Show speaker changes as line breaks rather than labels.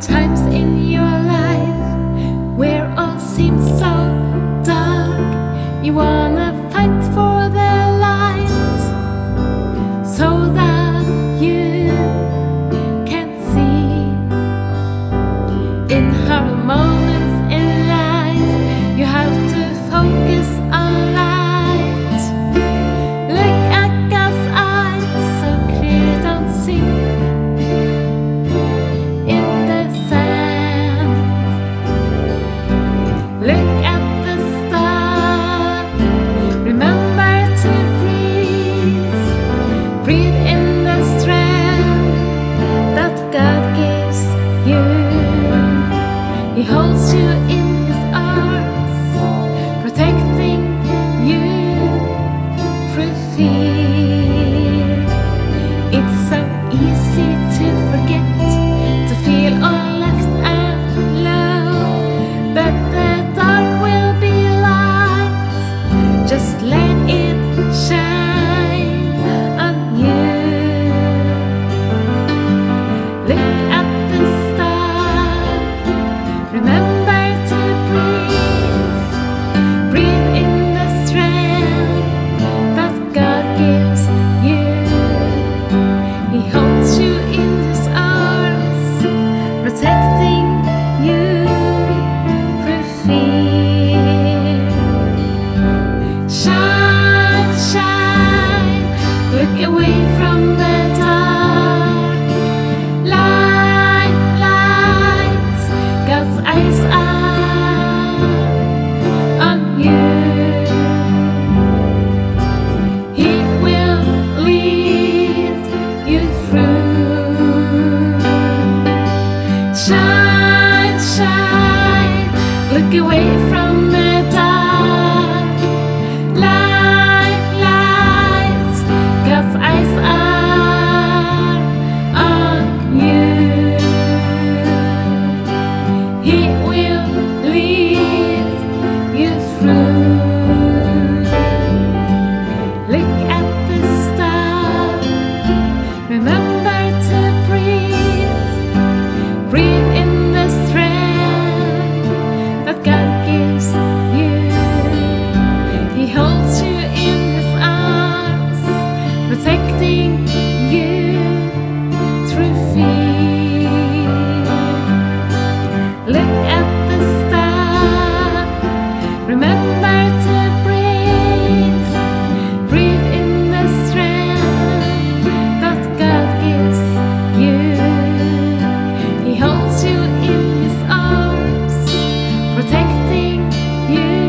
times in your life where all seems so dark. You wanna fight for the light so that you can see. In hard moments in life, you have to focus on light. Look at God's eyes, so clear, don't sink in the sand. Look at the star, remember to breathe. Breathe in the strength that God gives you. He holds you in His arms, protecting you through fear. It's so easy to forget, to feel all left alone, but the dark will be light. Just let it shine on you. Look at the star, remember to breathe. Breathe in the strength that God gives you. He holds you in His arms, protecting you through fear. Shine, shine, look away from the dark. Light, light, God's eyes are on you. He will lead you through. Shine, shine, look away from the dark. Light, light, God's eyes are on you. He will lead you through. Look at the star, remember to breathe. Breathe in the strength that God gives you. He holds you in His arms, protecting you through fear. Look at the star, remember to breathe. Breathe in the strength that God gives you. He holds you in His arms, protecting you